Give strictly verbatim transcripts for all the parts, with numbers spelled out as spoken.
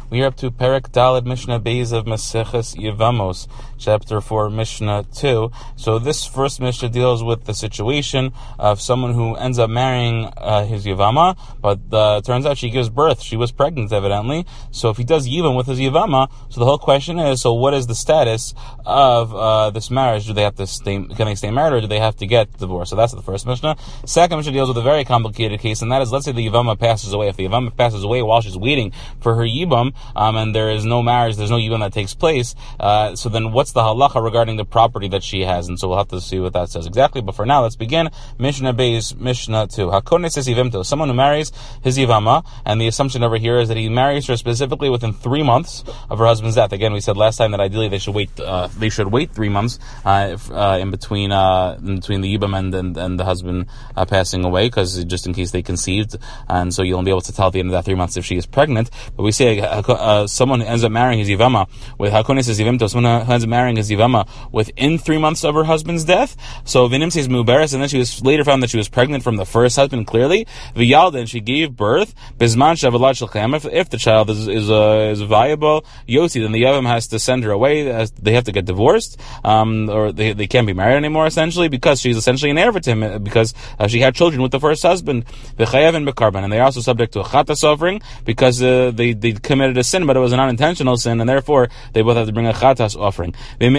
We are up to Perek Daled Mishnah Beis of Maseches Yevamos, chapter four, Mishnah two. So this first Mishnah deals with the situation of someone who ends up marrying uh, his Yevama, but uh, turns out she gives birth. She was pregnant, evidently. So if he does Yivam with his Yevama, so the whole question is, so what is the status of uh, this marriage? Do they have to stay, can they stay married, or do they have to get divorced? So that's the first Mishnah. Second Mishnah deals with a very complicated case, and that is, let's say the Yevama passes away. If the Yevama passes away while she's waiting for her Yibam, um, and there is no marriage, there's no Yibam that takes place, uh, so then what's the halacha regarding the property that she has? And so we'll have to see what that says exactly. But for now, let's begin. Mishnah Beis, Mishnah two. Hakones says Yivimto, someone who marries his Yivama, and the assumption over here is that he marries her specifically within three months of her husband's death. Again, we said last time that ideally they should wait, uh, they should wait three months, uh, if, uh in between, uh, in between the Yibam and, and, and the husband, uh, passing away, because just in case they conceived, and so you'll be able to tell at the end of that three months if she is pregnant. But we say, uh, uh, someone who ends up marrying his Yivama with Hakones Yivimto, someone who ends up marrying his Yivama within three months of her husband's death. So Vinim says Mubaris, and then she was later found that she was pregnant from the first husband, clearly. V'yalda, and she gave birth. Bizman shavalad shalchem, if, if the child is is, uh, is viable, Yotzi, then the Yavam has to send her away. As they have to get divorced, um, or they they can't be married anymore, essentially, because she's essentially an heir to him, because uh, she had children with the first husband. V'chayav and bekarban, and they are also subject to a chatas offering, because uh, they they committed a sin, but it was an unintentional sin, and therefore they both have to bring a chatas offering. But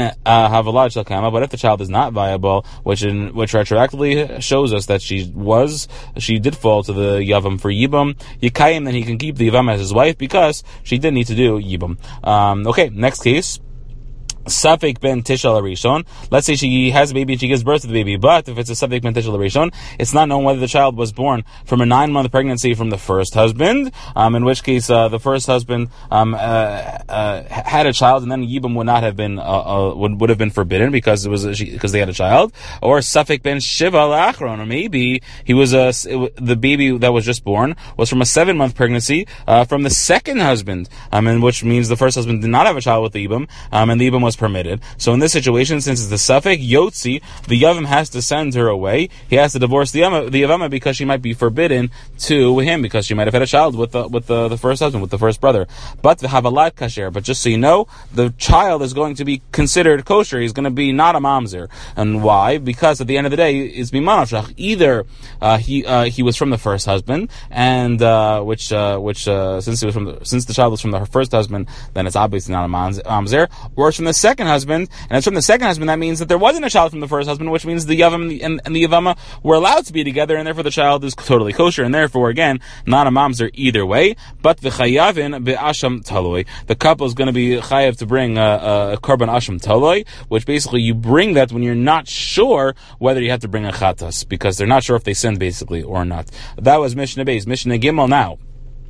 if the child is not viable, which in which retroactively shows us that she was, she did fall to the yavam for yibam, yikayim, then he can keep the yavam as his wife because she did need to do yibam. Um, okay, next case. Safek ben Tishal Arishon. Let's say she has a baby and she gives birth to the baby, but if it's a Safek ben Tishal Arishon, it's not known whether the child was born from a nine-month pregnancy from the first husband, um, in which case uh, the first husband um, uh, uh, had a child, and then Yibam would not have been uh, uh, would, would have been forbidden because it was a, she, because they had a child, or Safek ben Shiva Lachron, or maybe he was a it, the baby that was just born was from a seven-month pregnancy uh, from the second husband, um, in which means the first husband did not have a child with the Yibam, um, and the Yibam was permitted. So in this situation, since it's the Safek Yotzi, the Yavam has to send her away. He has to divorce the Yavama, the Yavama because she might be forbidden to him, because she might have had a child with the, with the, the first husband, with the first brother. But the Havalat Kasher, but just so you know, the child is going to be considered kosher. He's going to be not a mamzer. And why? Because at the end of the day, it's bimanashach. Either uh, he uh, he was from the first husband, and uh, which uh, which uh, since he was from the, since the child was from the first husband, then it's obviously not a mamzer, or it's from the second husband, and it's from the second husband, that means that there wasn't a child from the first husband, which means the Yavam and the, and, and the Yavama were allowed to be together, and therefore the child is totally kosher, and therefore, again, not a mamzer either way. But the chayavin be'asham taloi, the couple is going to be chayav to bring a, a korban asham taloi, which basically you bring that when you're not sure whether you have to bring a chatas, because they're not sure if they sinned, basically, or not. That was Mishnah Beis. Mishnah Gimel now.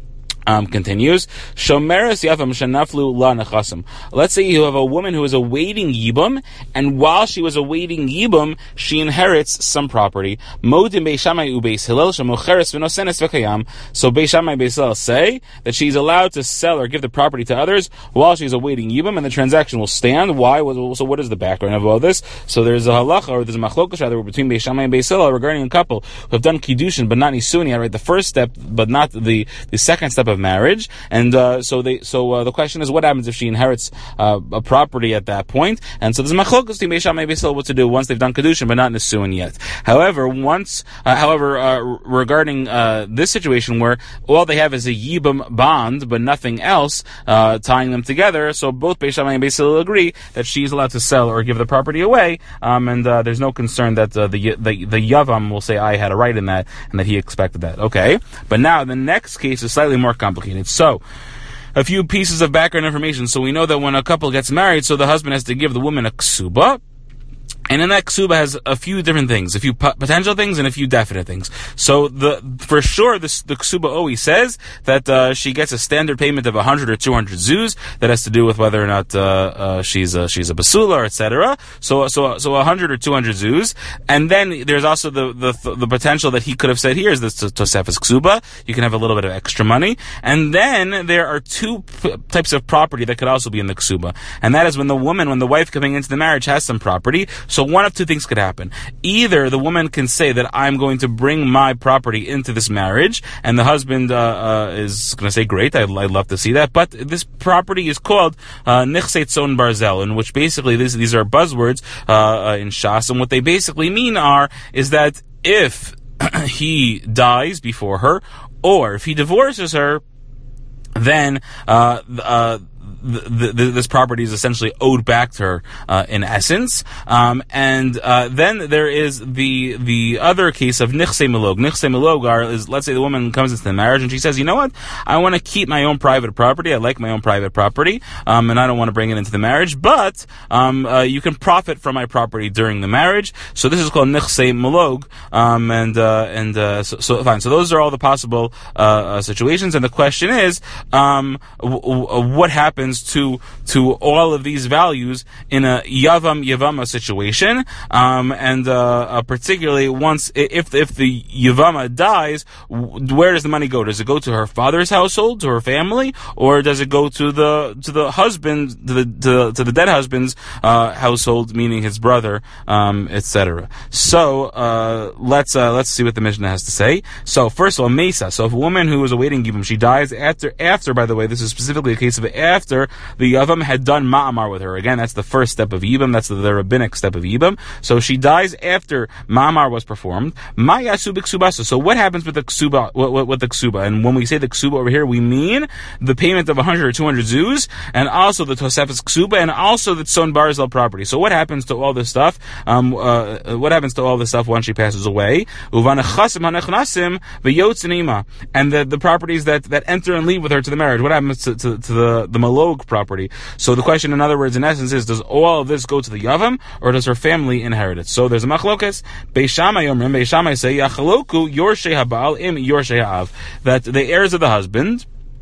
Um, continues. Shomeres yavam shenaflu la nechasim. Let's say you have a woman who is awaiting yibum, and while she was awaiting yibum, she inherits some property. Modim Beis Shammai u Beis Hillel shemocheres v'nosenes v'kayam. So Beis Shammai and Beis Hillel say that she's allowed to sell or give the property to others while she's awaiting yibum, and the transaction will stand. Why? So what is the background of all this? So there's a halacha, or there's a machlokas rather, between Beis Shammai and Beis Hillel regarding a couple who have done kiddushin but not nisuin yet, right? The first step, but not the the second step of marriage, and uh, so they. So uh, the question is, what happens if she inherits uh, a property at that point? And so there's machlokas to Beis Shammai and Beis Hillel what to do once they've done kedushin, but not nisuin yet. However, once, uh, however, uh, regarding uh, this situation where all they have is a yibam bond, but nothing else uh, tying them together, so both Beis Shammai and Beis Hillel agree that she's allowed to sell or give the property away, um, and uh, there's no concern that uh, the the the yavam will say I had a right in that and that he expected that. Okay, but now the next case is slightly more complicated. So, a few pieces of background information. So we know that when a couple gets married, so the husband has to give the woman a ksuba. And in that ksuba has a few different things, a few p- potential things and a few definite things. So the for sure, this, the ksuba always says that uh, she gets a standard payment of one hundred or two hundred zuz. That has to do with whether or not uh, uh, she's a, she's a basula, et cetera. So so so one hundred or two hundred zuz. And then there's also the the, the potential that he could have said, here is this tosefes ksuba. You can have a little bit of extra money. And then there are two p- types of property that could also be in the ksuba. And that is when the woman, when the wife coming into the marriage has some property. So one of two things could happen. Either the woman can say that I'm going to bring my property into this marriage, and the husband uh, uh, is going to say, great, I'd, I'd love to see that, but this property is called uh, Nichsei Tzon Barzel, in which basically this, these are buzzwords uh, uh, in Shas, and what they basically mean are, is that if he dies before her, or if he divorces her, then uh, uh, The, the, this property is essentially owed back to her, uh, in essence. Um, and uh, then there is the the other case of nichsei milog. Nichsei milog are, is, let's say the woman comes into the marriage and she says, you know what, I want to keep my own private property, I like my own private property, um, and I don't want to bring it into the marriage, but um, uh, you can profit from my property during the marriage. So this is called nichsei milog, um, and uh, and uh, so, so fine. So those are all the possible uh, uh, situations, and the question is, um, w- w- what happens to to all of these values in a yavam yavama situation, um, and uh, uh, particularly once if if the yavama dies, where does the money go? Does it go to her father's household, to her family, or does it go to the to the husband, to the to, to the dead husband's uh, household, meaning his brother, um, et cetera. So uh, let's uh, let's see what the Mishnah has to say. So first of all, mesa. So if a woman who is awaiting yibum, she dies after after. By the way, this is specifically a case of after the Yavam had done Ma'amar with her. Again, that's the first step of Yibam. That's the, the rabbinic step of Yibam. So she dies after Ma'amar was performed. Ma'yasu b'ksubasa. So what happens with the ksuba, with, with the ksuba? And when we say the ksuba over here, we mean the payment of one hundred or two hundred zuz, and also the Tosefes ksuba, and also the Tzon Barzel property. So what happens to all this stuff? Um, uh, what happens to all this stuff once she passes away? Uvanachasim hanechnasim v'yotzinima. And the, the properties that, that enter and leave with her to the marriage. What happens to, to, to the, the malog property? So the question, in other words, in essence, is, does all of this go to the Yavam, or does her family inherit it? So there's a machlokes. Beis Shammai Yomrim, Beis Shammai say, Yachaloku Yorshei Habal im Yorshei Ha'av, that the heirs of the husband,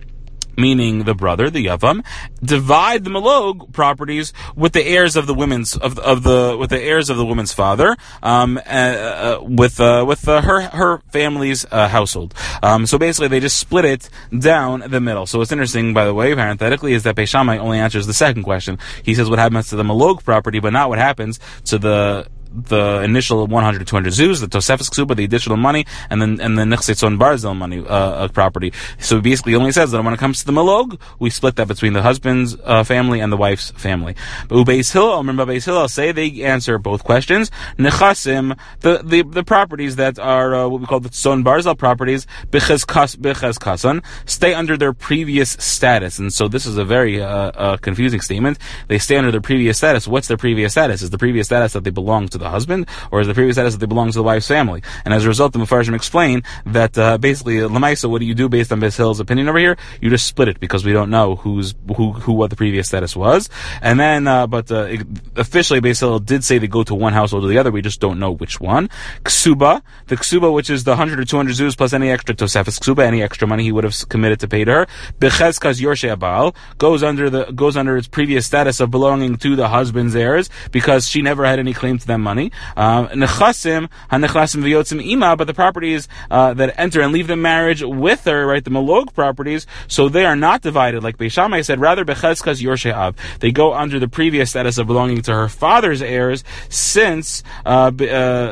meaning the brother, the Yavam, divide the Malog properties with the heirs of the women's of the, of the with the heirs of the woman's father, um, uh, uh, with uh, with uh, her her family's uh, household. Um, so basically, they just split it down the middle. So what's interesting, by the way, parenthetically, is that Beis Shammai only answers the second question. He says what happens to the Malog property, but not what happens to the the initial one hundred, two hundred zuz, the Tosefes ksuba, the additional money, and then and the Nichsei Tzon Barzel money, uh, uh, property. So basically, he only says that when it comes to the Malog, we split that between the husband's uh, family and the wife's family. But Beis Hillel, remember Beis Hillel say they answer both questions. Nechasim, the the, the properties that are uh, what we call the Tzon Barzel properties, b'chez kas b'chez kasan, stay under their previous status. And so this is a very uh, uh, confusing statement. They stay under their previous status. What's their previous status? Is the previous status that they belong to the husband, or is the previous status that they belong to the wife's family? And as a result, the Mefarshim explain that uh, basically, Lamaisa, what do you do based on Beis Hillel's opinion over here? You just split it, because we don't know who's who who what the previous status was. And then, uh, but uh, it, officially, Beis Hillel did say they go to one household or the other. We just don't know which one. Ksuba, the ksuba, which is the one hundred or two hundred zuz plus any extra tosefes ksuba, any extra money he would have committed to pay to her. Bechezkas yorshei abal goes under the goes under its previous status of belonging to the husband's heirs, because she never had any claim to them money. Nechasim, hanechasim v'yotzim ima, but the properties uh, that enter and leave the marriage with her, right, the Malog properties, so they are not divided, like Beis Shammai said, rather bechezkas yorshei av. They go under the previous status of belonging to her father's heirs, since uh, uh,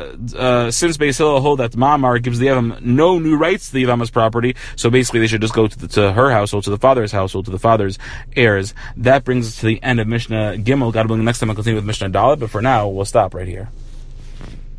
uh, since Beis Hillel hold that Ma'amar gives the Yavam no new rights to the Yavama's property, so basically they should just go to, the, to her household, to the father's household, to the father's heirs. That brings us to the end of Mishnah Gimel. God willing, next time I'll continue with Mishnah Dalet, but for now, we'll stop right here.